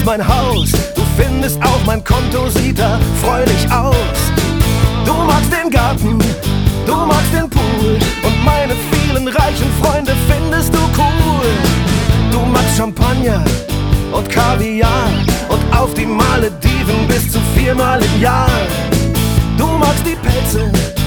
mein Haus. Du findest auch mein Konto sieht da freudig aus. Du magst den Garten, du magst den Pool und meine vielen reichen Freunde findest du cool. Du magst Champagner und Kaviar und auf die Malediven bis zu 4-mal im Jahr. Du magst die Pelze